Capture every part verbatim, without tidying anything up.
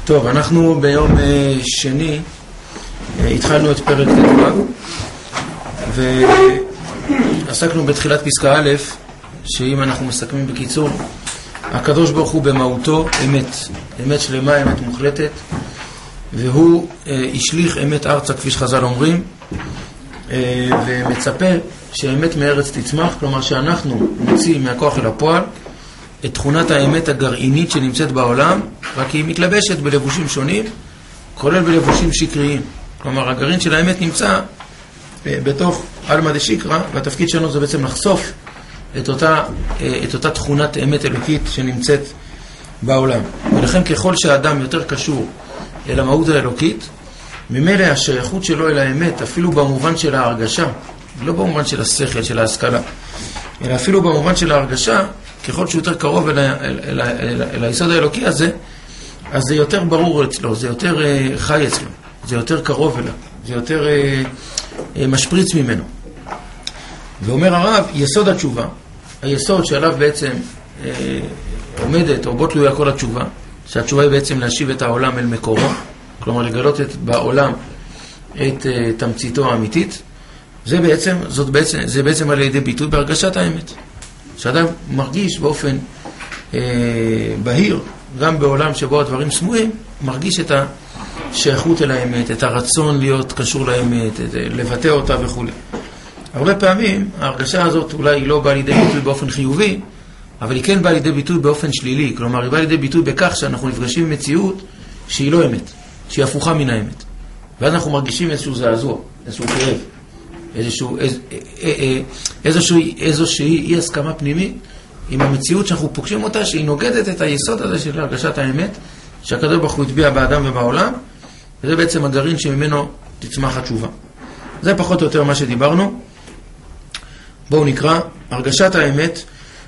טוב, אנחנו ביום שני התחלנו את פרק ט"ו ועסקנו בתחילת פסקה א', שאם אנחנו מסכמים בקיצור, הקדוש ברוך הוא במהותו אמת, אמת שלמה, אמת מוחלטת, והוא השליך אמת ארצה כפי שחז"ל אומרים, ומצפה שהאמת מארץ תצמח, כלומר שאנחנו נוציא מהכוח אל הפועל את תכונת האמת הגרעינית שנמצאת בעולם, רק היא מתלבשת בלבושים שונים, כולל בלבושים שקריים. כלומר, הגרעין של האמת נמצא בתוך אלמא דשיקרא, והתפקיד שלנו זה בעצם לחשוף את אותה, את אותה תכונת אמת אלוקית שנמצאת בעולם. ולכן ככל שהאדם יותר קשור אל המהות האלוקית, ממילא השייכות שלו אל האמת, אפילו במובן של ההרגשה, לא במובן של השכל, של ההשכלה, אלא אפילו במובן של ההרגשה, ככל שהוא יותר קרוב אל, אל, אל, אל, אל היסוד האלוקי הזה, אז זה יותר ברור אצלו, זה יותר uh, חי אצלו, זה יותר קרוב אליו, זה יותר uh, uh, משפריץ ממנו. ואומר הרב, יסוד התשובה, היסוד שעליו בעצם uh, עומדת, או בו תלויה כל התשובה, שהתשובה היא בעצם להשיב את העולם אל מקורו, כלומר לגלות את, בעולם את uh, תמציתו האמיתית, זה בעצם, זאת בעצם, זה בעצם על ידי ביטוי בהרגשת האמת. שאדם מרגיש באופן אה, בהיר, גם בעולם שבו הדברים סמויים, מרגיש את השייכות אל האמת, את הרצון להיות קשור לאמת, את, לבטא אותה וכו'. הרבה פעמים ההרגשה הזאת אולי היא לא באה לידי ביטוי באופן חיובי, אבל היא כן באה לידי ביטוי באופן שלילי. כלומר, היא באה לידי ביטוי בכך שאנחנו נפגשים עם מציאות שהיא לא אמת, שהיא הפוכה מן האמת. ואז אנחנו מרגישים איזשהו זעזוע, איזשהו כאב. איזשהו, איז, איזשהו, איזושהי אי הסכמה פנימית עם המציאות שאנחנו פוגשים אותה, שהיא נוגדת את היסוד הזה של הרגשת האמת שהקדוש ברוך הוא הטביע באדם ובעולם, וזה בעצם הגרעין שממנו תצמח התשובה. זה פחות או יותר מה שדיברנו. בואו נקרא. הרגשת האמת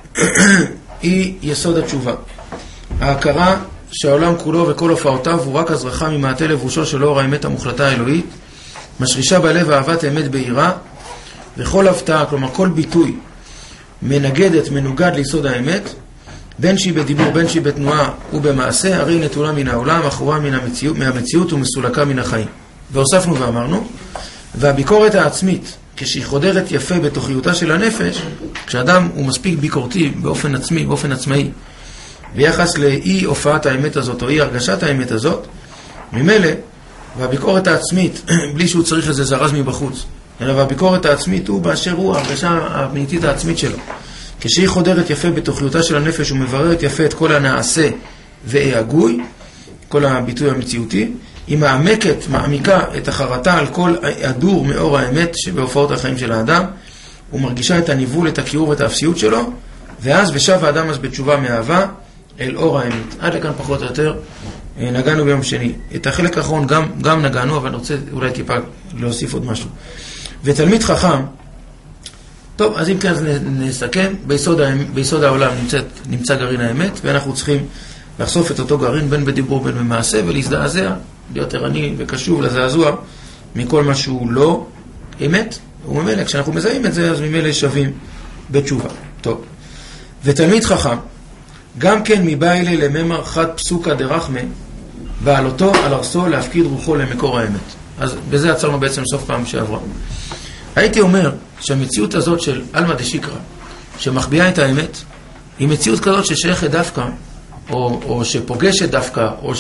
היא יסוד התשובה, ההכרה שהעולם כולו וכל הופעותיו הוא רק הזרחה ממעטה לבושו של אור האמת המוחלטה האלוהית, משרישה בלב אהבת אמת בהירה, וכל הפתעה, כלומר כל ביטוי מנגדת, מנוגד ליסוד האמת, בין שהיא בדיבור, בין שהיא בתנועה ובמעשה, הרי נטולה מן העולם, אחורה מן המציאות, מהמציאות ומסולקה מן החיים. והוספנו ואמרנו, והביקורת העצמית, כשהיא חודרת יפה בתוכיותה של הנפש, כשאדם הוא מספיק ביקורתי באופן עצמי, באופן עצמאי, ביחס לאי הופעת האמת הזאת או אי הרגשת האמת הזאת, ממילא, והביקורת העצמית, בלי שהוא צריך לזה זרז מבחוץ, אלא והביקורת העצמית הוא באשר הוא ההרגשה הפנימית העצמית שלו. כשהיא חודרת יפה בתוכיותה של הנפש ומבררת יפה את כל הנעשה וההגוי, כל הביטוי המציאותי, היא מעמקת, מעמיקה את החרטה על כל הדור מאור האמת שבהופעות החיים של האדם, ומרגישה את הניבול, את הקירוב, את האפסיות שלו, ואז ושב האדם אז בתשובה מאהבה אל אור האמת. עד לכאן פחות או יותר נגענו ביום שני. את החלק האחרון גם, גם נגענו, אבל אני רוצה אולי טיפה להוסיף עוד משהו. ותלמיד חכם, טוב, אז אם כן נסכם, ביסוד, ביסוד העולם נמצא, נמצא גרעין האמת, ואנחנו צריכים לחשוף את אותו גרעין בין בדיבור בין במעשה, ולהזדעזע, להיות ערני וקשוב לזעזוע מכל מה שהוא לא אמת, וממילא כשאנחנו מזהים את זה, אז ממילא שווים בתשובה. טוב. ותלמיד חכם, גם כן מבעילי לממר חד פסוקה דרחמה, ועל אותו, על ארסו, להפקיד רוחו למקור האמת. אז בזה עצרנו בעצם סוף פעם שעברה. הייתי אומר שהמציאות הזאת של אלמא דשיקרא, שמחביאה את האמת, היא מציאות כזאת ששייכת דווקא, או, או שפוגשת דווקא, או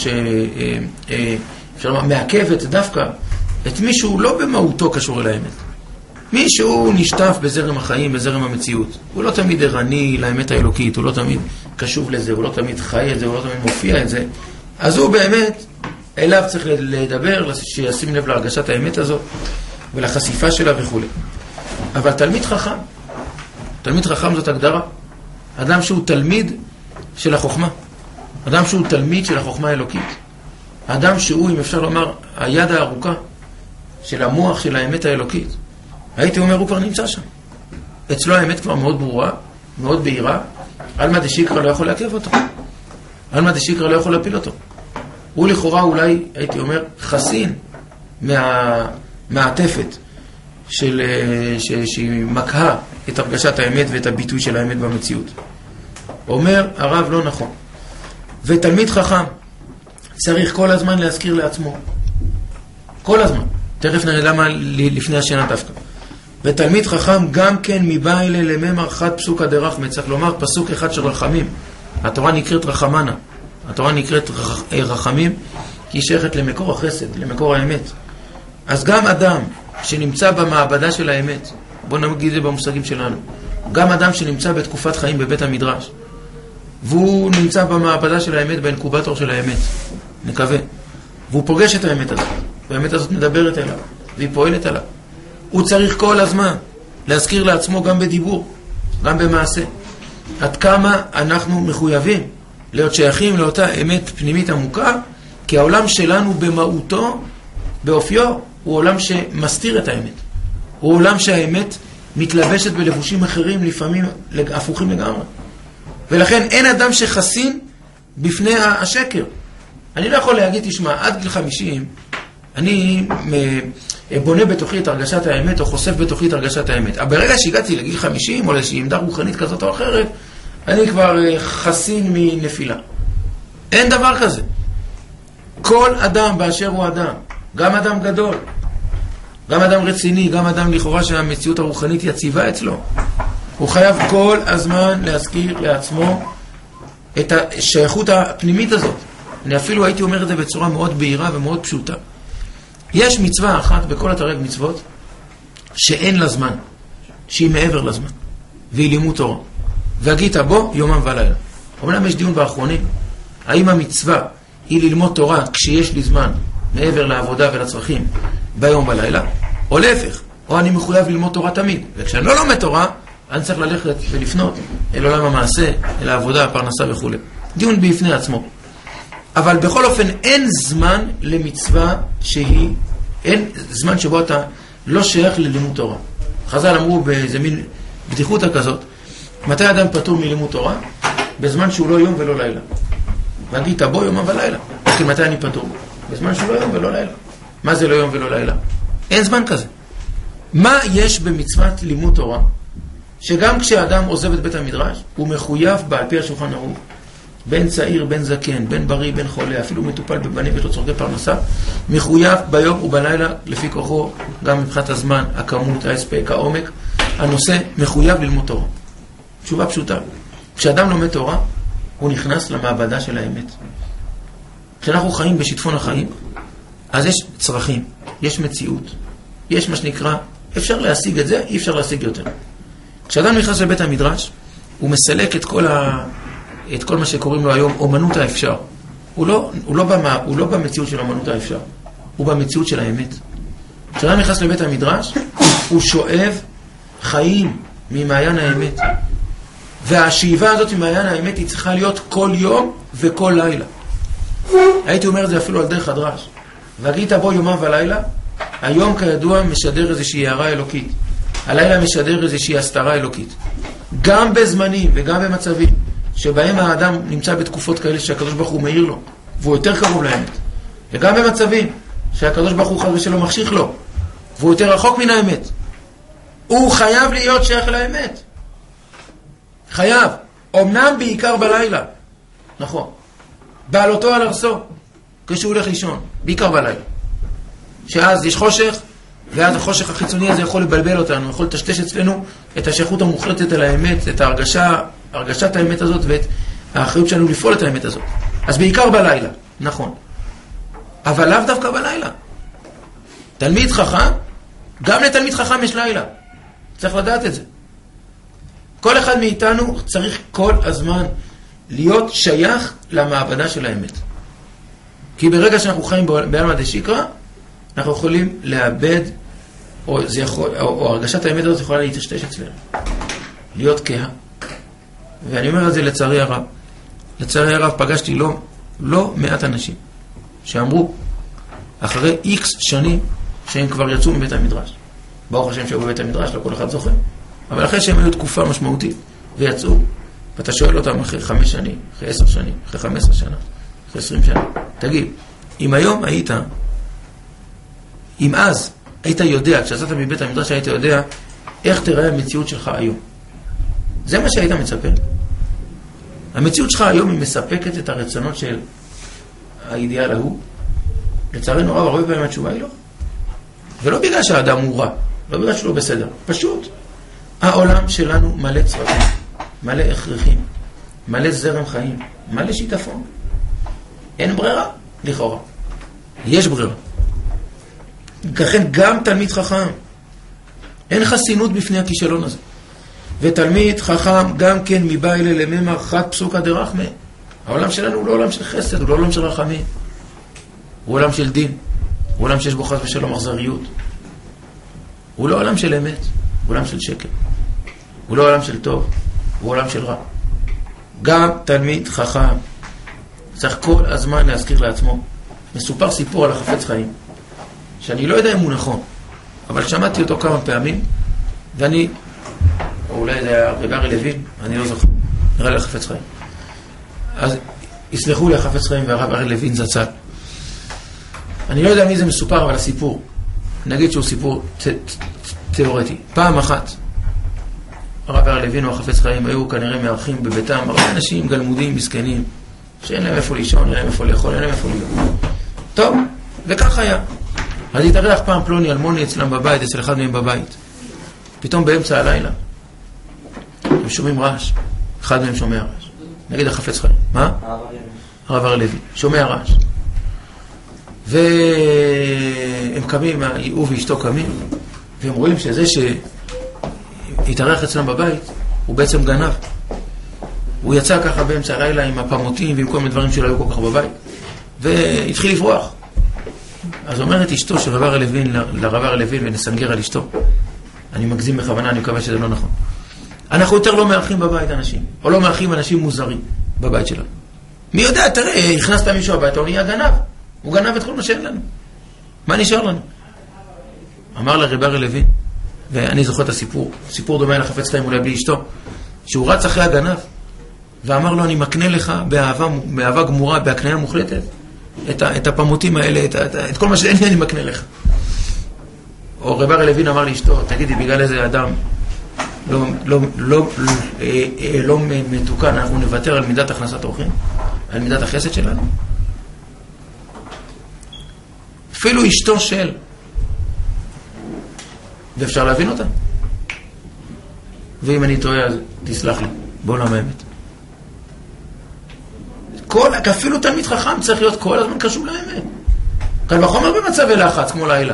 שמעכבת דווקא, את מישהו לא במהותו קשור אל האמת. מישהו נשטף בזרם החיים, בזרם המציאות. הוא לא תמיד ערני לאמת האלוקית, הוא לא תמיד קשוב לזה, הוא לא תמיד חי את זה, הוא לא תמיד מופיע את זה. אז הוא באמת, אליו צריך לדבר, שישים לב להרגשת האמת הזאת, ולחשיפה שלה וכו'. אבל תלמיד חכם, תלמיד חכם זאת הגדרה. אדם שהוא תלמיד של החוכמה. אדם שהוא תלמיד של החוכמה האלוקית. אדם שהוא, אם אפשר לומר, היד הארוכה של המוח של האמת האלוקית. הייתי אומר, הוא כבר נמצא שם. אצלו האמת כבר מאוד ברורה, מאוד בהירה. אלמא דשיקרא לא יכול לעכב אותו. אלמא דשיקרא לא יכול להפיל אותו. הוא לכאורה אולי, הייתי אומר, חסין מה, מהעטפת של, ש, שהיא מקהה את הרגשת האמת ואת הביטוי של האמת במציאות. אומר הרב לא נכון. ותלמיד חכם צריך כל הזמן להזכיר לעצמו. כל הזמן. תכף נראה למה לפני השינה דווקא. ותלמיד חכם גם כן מבעילה לממר חד פסוקא דרחמי, צריך לומר פסוק אחד של רחמים. התורה נקראת רחמנה. התורה נקראת רח... רחמים, כי היא שייכת למקור החסד, למקור האמת. אז גם אדם שנמצא במעבדה של האמת, בואו נגיד את זה במושגים שלנו, גם אדם שנמצא בתקופת חיים בבית המדרש, והוא נמצא במעבדה של האמת, באינקובטור של האמת, נקווה, והוא פוגש את האמת הזאת, והאמת הזאת מדברת אליו, והיא פועלת עליו. הוא צריך כל הזמן להזכיר לעצמו גם בדיבור, גם במעשה, עד כמה אנחנו מחויבים להיות שייכים לאותה אמת פנימית עמוקה, כי העולם שלנו במהותו, באופיו, הוא עולם שמסתיר את האמת. הוא עולם שהאמת מתלבשת בלבושים אחרים, לפעמים הפוכים לגמרי. ולכן אין אדם שחסין בפני השקר. אני לא יכול להגיד, תשמע, עד גיל חמישים, אני בונה בתוכי את הרגשת האמת, או חושף בתוכי את הרגשת האמת. אבל ברגע שהגעתי לגיל חמישים, או לאיזושהי עמדה רוחנית כזאת או אחרת, אני כבר חסין מנפילה. אין דבר כזה. כל אדם באשר הוא אדם, גם אדם גדול, גם אדם רציני, גם אדם לכאורה שהמציאות הרוחנית יציבה אצלו, הוא חייב כל הזמן להזכיר לעצמו את השייכות הפנימית הזאת. אני אפילו הייתי אומר את זה בצורה מאוד בהירה ומאוד פשוטה. יש מצווה אחת בכל התרי"ג מצוות שאין לה זמן, שהיא מעבר לזמן, והיא לימוד תורה. והגית בו יומם ולילה. אומנם יש דיון באחרונים, האם המצווה היא ללמוד תורה כשיש לי זמן מעבר לעבודה ולצרכים ביום ולילה, או להפך, או אני מחויב ללמוד תורה תמיד. וכשאני לא לומד תורה, אני צריך ללכת ולפנות אל עולם המעשה, אל העבודה, הפרנסה וכו'. דיון בפני עצמו. אבל בכל אופן אין זמן למצווה שהיא, אין זמן שבו אתה לא שייך ללימוד תורה. חז"ל אמרו באיזה מין בדיחותא כזאת, מתי אדם פטור מלימוד תורה? בזמן שהוא לא יום ולא לילה. והגית בו יומם ולילה. כי מתי אני פטור? בזמן שהוא לא יום ולא לילה. מה זה לא יום ולא לילה? אין זמן כזה. מה יש במצוות לימוד תורה? שגם כשאדם עוזב את בית המדרש, הוא מחויב בה על פי השולחן ערוך, בין צעיר, בין זקן, בין בריא, בין חולה, אפילו מטופל בבנים ויש לו צורכי פרנסה, מחויב ביום ובלילה, לפי כוחו, גם מבחינת הזמן, הכמות, ההספק, העומק, הנושא מחויב ללמוד תורה. תשובה פשוטה. כשאדם לומד תורה, הוא נכנס למעבדה של האמת. כשאנחנו חיים בשיטפון החיים, אז יש צרכים, יש מציאות, יש מה שנקרא, אפשר להשיג את זה, אי אפשר להשיג יותר. כשאדם נכנס לבית המדרש, הוא מסלק את כל, ה... את כל מה שקוראים לו היום אומנות האפשר. הוא לא, הוא לא, במה, הוא לא במציאות של אומנות האפשר, הוא במציאות של האמת. כשאדם נכנס לבית המדרש, הוא שואב חיים ממעיין האמת. והשאיבה הזאת ממעיין האמת היא צריכה להיות כל יום וכל לילה. הייתי אומר את זה אפילו על דרך הדרש. והגית בו יומם ולילה, היום כידוע משדר איזושהי הערה אלוקית. הלילה משדר איזושהי הסתרה אלוקית. גם בזמנים וגם במצבים שבהם האדם נמצא בתקופות כאלה שהקדוש ברוך הוא מאיר לו, והוא יותר קרוב לאמת. וגם במצבים שהקדוש ברוך הוא חד ושלום מחשיך לו, והוא יותר רחוק מן האמת. הוא חייב להיות שייך לאמת. חייב. אמנם בעיקר בלילה. נכון. בעלותו על ארסו, כשהוא הולך לישון. בעיקר בלילה. שאז יש חושך, ואז החושך החיצוני הזה יכול לבלבל אותנו, יכול לטשטש אצלנו את השייכות המוחלטת על האמת, את ההרגשה, הרגשת האמת הזאת, ואת האחריות שלנו לפעול את האמת הזאת. אז בעיקר בלילה. נכון. אבל לאו דווקא בלילה. תלמיד חכם, גם לתלמיד חכם יש לילה. צריך לדעת את זה. כל אחד מאיתנו צריך כל הזמן להיות שייך למעבדה של האמת. כי ברגע שאנחנו חיים בעלמא דשיקרא, אנחנו יכולים לאבד, או, זה יכול, או, או הרגשת האמת הזאת יכולה להתשתש אצלנו. להיות כהה. ואני אומר את זה לצערי הרב. לצערי הרב פגשתי לא, לא מעט אנשים שאמרו, אחרי איקס שנים שהם כבר יצאו מבית המדרש. ברוך השם שהיו בבית המדרש, לא כל אחד זוכר. אבל אחרי שהם היו תקופה משמעותית ויצאו, ואתה שואל אותם אחרי חמש שנים, אחרי עשר שנים, אחרי חמש עשרה שנה, אחרי עשרים שנה, תגיד, אם היום היית, אם אז היית יודע, כשיצאת מבית המדרש היית יודע איך תראה המציאות שלך היום. זה מה שהיית מצפה. המציאות שלך היום היא מספקת את הרצונות של האידיאל ההוא? לצערנו רב, הרבה פעמים התשובה היא לא. ולא בגלל שהאדם הוא רע, לא בגלל שהוא לא בסדר. פשוט, העולם שלנו מלא צרכים, מלא הכרחים, מלא זרם חיים, מלא שיטפון. אין ברירה, לכאורה. יש ברירה. לכן גם תלמיד חכם, אין חסינות בפני הכישלון הזה. ותלמיד חכם גם כן מבא אלה לממר חד פסוקא דרחמא. העולם שלנו הוא לא עולם של חסד, הוא לא עולם של רחמים. הוא עולם של דין. הוא עולם שיש בו חס ושלום אכזריות. הוא לא עולם של אמת, הוא עולם של שקר. הוא לא עולם של טוב, הוא עולם של רע. גם תלמיד חכם צריך כל הזמן להזכיר לעצמו. מסופר סיפור על החפץ חיים, שאני לא יודע אם הוא נכון, אבל שמעתי אותו כמה פעמים, ואני, או אולי זה היה רב אריה לוין, אני לא זוכר, נראה לי החפץ חיים. אז יסלחו לי החפץ חיים והרב אריה לוין זצ"ל. אני לא יודע מי זה מסופר, אבל הסיפור, נגיד שהוא סיפור ת, ת, תיאורטי. פעם אחת, הרב אריה לוין או החפץ חיים היו כנראה מארחים בביתם, הרבה אנשים גלמודים, מסכנים, שאין להם איפה לישון, אין להם איפה לאכול, אין להם איפה להיות. טוב, וכך היה. אז התארח פעם פלוני אלמוני אצלם בבית, אצל אחד מהם בבית. פתאום באמצע הלילה, הם שומעים רעש. אחד מהם שומע רעש. נגיד החפץ חיים. מה? הרב אריה לוין. שומע רעש. והם קמים, הוא ואשתו קמים, והם רואים שזה שהתארח אצלם בבית, הוא בעצם גנב. הוא יצא ככה באמצע הלילה עם הפמותים ועם כל מיני דברים שלא היו כל כך בבית, והתחיל לברוח. אז אומרת אשתו של רב אריה לוין לרב אריה לוין, ונסנגר על אשתו. אני מגזים בכוונה, אני מקווה שזה לא נכון. אנחנו יותר לא מארחים בבית אנשים, או לא מארחים אנשים מוזרים בבית שלנו. מי יודע, תראה, הכנסת מישהו הביתה, הוא נהיה גנב. הוא גנב את כל מה שאין לנו. מה נשאר לנו? אמר לרב אריה לוין, ואני זוכר את הסיפור, סיפור דומה לחפץ חיים אולי בלי אשתו, שהוא רץ אחרי הגנב, ואמר לו, אני מקנה לך באהבה, באהבה גמורה, בהקניה מוחלטת, את, את הפמותים האלה, את, את, את כל מה שאין לי, אני מקנה לך. או רב אריה לוין אמר לאשתו, תגידי, בגלל איזה אדם לא, לא, לא, לא, לא מתוקן, אנחנו נוותר על מידת הכנסת אורחים, על מידת החסד שלנו. אפילו אשתו של, ואפשר להבין אותה. ואם אני טועה, אז תסלח לי, בעולם האמת. כל, אפילו תלמיד חכם צריך להיות כל הזמן קשוב לאמת. כאן בחומר במצבי לחץ, כמו לילה.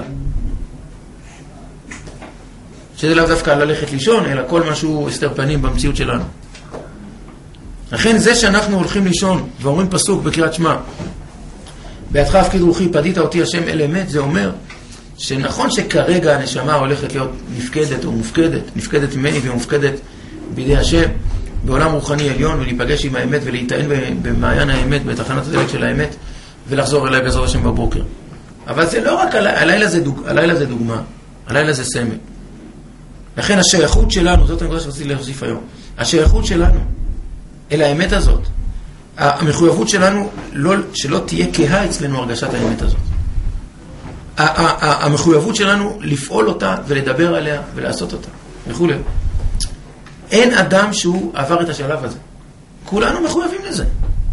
שזה לאו דווקא ללכת לישון, אלא כל משהו הסתר פנים במציאות שלנו. לכן זה שאנחנו הולכים לישון ואומרים פסוק בקריאת שמע, בידך הפקיד רוחי, פדית אותי השם אל אמת, זה אומר שנכון שכרגע הנשמה הולכת להיות נפקדת או מופקדת, נפקדת ממני ומופקדת בידי השם, בעולם רוחני עליון, ולהיפגש עם האמת ולהיטען במעיין האמת, בתחנת הדלק של האמת, ולחזור אליי בעזרת השם בבוקר. אבל זה לא רק, הלילה זה, דוג, הלילה זה דוגמה, הלילה זה סמל. לכן השייכות שלנו, זאת הנקודה שרציתי להוסיף היום, השייכות שלנו אל האמת הזאת, המחויבות שלנו לא, שלא תהיה כהה אצלנו הרגשת האמת הזאת. המחויבות שלנו לפעול אותה ולדבר עליה ולעשות אותה וכו'. אין אדם שהוא עבר את השלב הזה. כולנו מחויבים לזה.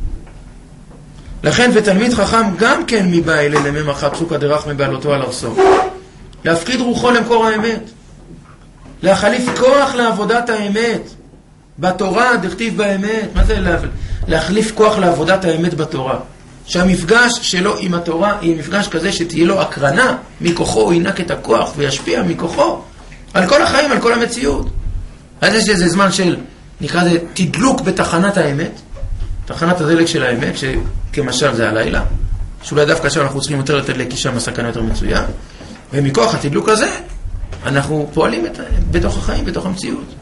לכן ותלמיד חכם גם כן מבא אלה לממר חד פסוקא דרחמא בעלותו על ארסו. להפקיד רוחו למקור האמת. להחליף כוח לעבודת האמת. בתורה דכתיב באמת. מה זה לה... להחליף כוח לעבודת האמת בתורה? שהמפגש שלו עם התורה יהיה מפגש כזה שתהיה לו הקרנה מכוחו, הוא ינק את הכוח וישפיע מכוחו על כל החיים, על כל המציאות. אז יש איזה זמן של, נקרא זה, תדלוק בתחנת האמת, תחנת הדלק של האמת, שכמשל זה הלילה, שאולי דווקא שם אנחנו צריכים יותר לתדלק, כי שם הסכנה יותר מצויה, ומכוח התדלוק הזה, אנחנו פועלים את, בתוך החיים, בתוך המציאות.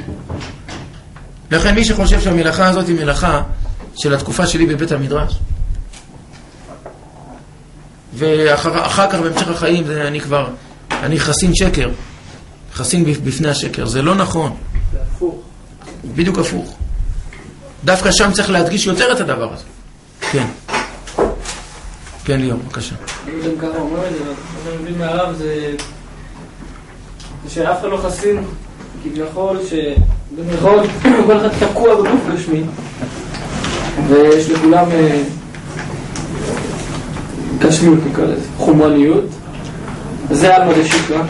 לכן מי שחושב שהמלאכה הזאת היא מלאכה של התקופה שלי בבית המדרש, ואחר אחר כך בהמשך החיים, זה אני כבר, אני חסין שקר, חסין בפני השקר, זה לא נכון. זה הפוך. בדיוק הפוך. דווקא שם צריך להדגיש יותר את הדבר הזה. כן. כן, ליאור, בבקשה. אני יודע ככה אומר את זה, אבל אני מבין מהרב, זה שאף אחד לא חסין, כביכול שבמירכאות כל אחד תקוע בגוף גשמי, ויש לכולם גשמיות נקרא לזה, חומרניות, זה על מדי שיקרא,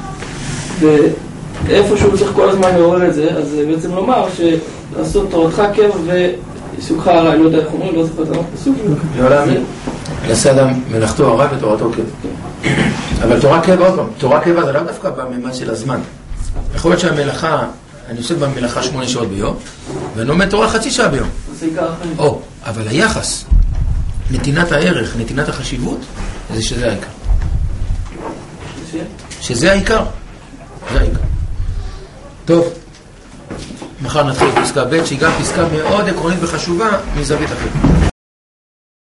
ואיפשהו צריך כל הזמן לעורר את זה, אז בעצם לומר שלעשות תורתך קבע ועיסוקך הרע, אני לא יודע איך אומרים, לא זוכר את הפסוק. לא להאמין. יעשה אדם מלאכתו הרע ותורתו קבע. אבל תורה קבע, עוד פעם, תורה קבע זה לא דווקא בממד של הזמן. יכול להיות שהמלאכה, אני עושה במלאכה שמונה שעות ביום, ואני לומד תורה חצי שעה ביום. זה עיקר החיים. או, אבל היחס, נתינת הערך, נתינת החשיבות, זה שזה העיקר. שזה העיקר. זה העיקר. טוב, מחר נתחיל פסקה ב' שהיא גם פסקה מאוד עקרונית וחשובה מזווית אחרת.